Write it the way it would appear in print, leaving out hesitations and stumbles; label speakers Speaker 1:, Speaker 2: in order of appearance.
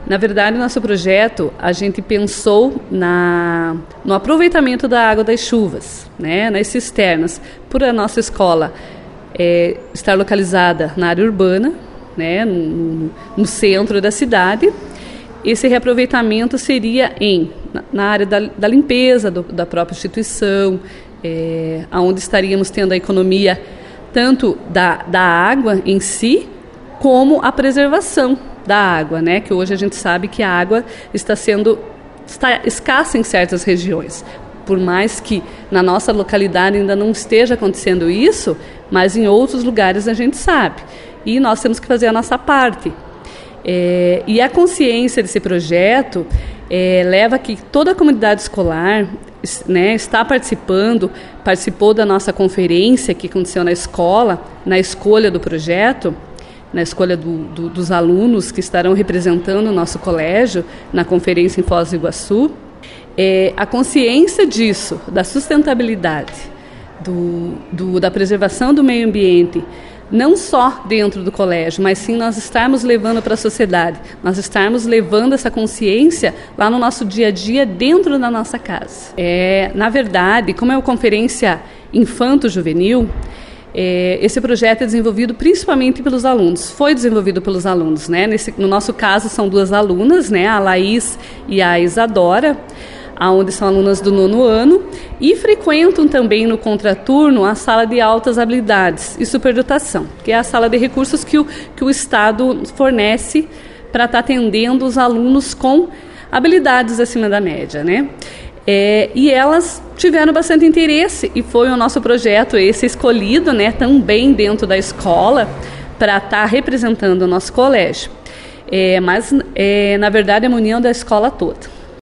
Speaker 1: Na verdade, nosso projeto, a gente pensou no aproveitamento da água das chuvas, né, nas cisternas, por a nossa escola estar localizada na área urbana, né, no centro da cidade. Esse reaproveitamento seria na área da limpeza da própria instituição, onde estaríamos tendo a economia tanto da água em si, como a preservação da água, né? Que hoje a gente sabe que a água está escassa em certas regiões. Por mais que na nossa localidade ainda não esteja acontecendo isso, mas em outros lugares a gente sabe. E nós temos que fazer a nossa parte. E a consciência desse projeto leva que toda a comunidade escolar, né, participou da nossa conferência que aconteceu na escola, na escolha do projeto, na escolha dos alunos que estarão representando o nosso colégio na conferência em Foz do Iguaçu. A consciência disso, da sustentabilidade, da preservação do meio ambiente, não só dentro do colégio, mas sim nós estarmos levando para a sociedade, nós estarmos levando essa consciência lá no nosso dia a dia, dentro da nossa casa. Na verdade, como é uma conferência infanto-juvenil, esse projeto é desenvolvido principalmente pelos alunos, foi desenvolvido pelos alunos, né? No nosso caso são 2 alunas, né? A Laís e a Isadora, onde são alunas do 9º ano e frequentam também no contraturno a sala de altas habilidades e superdotação, que é a sala de recursos que o Estado fornece para estar atendendo os alunos com habilidades acima da média, né? E elas tiveram bastante interesse e foi o nosso projeto esse escolhido, né, também dentro da escola para estar representando o nosso colégio. Mas na verdade é uma união da escola toda.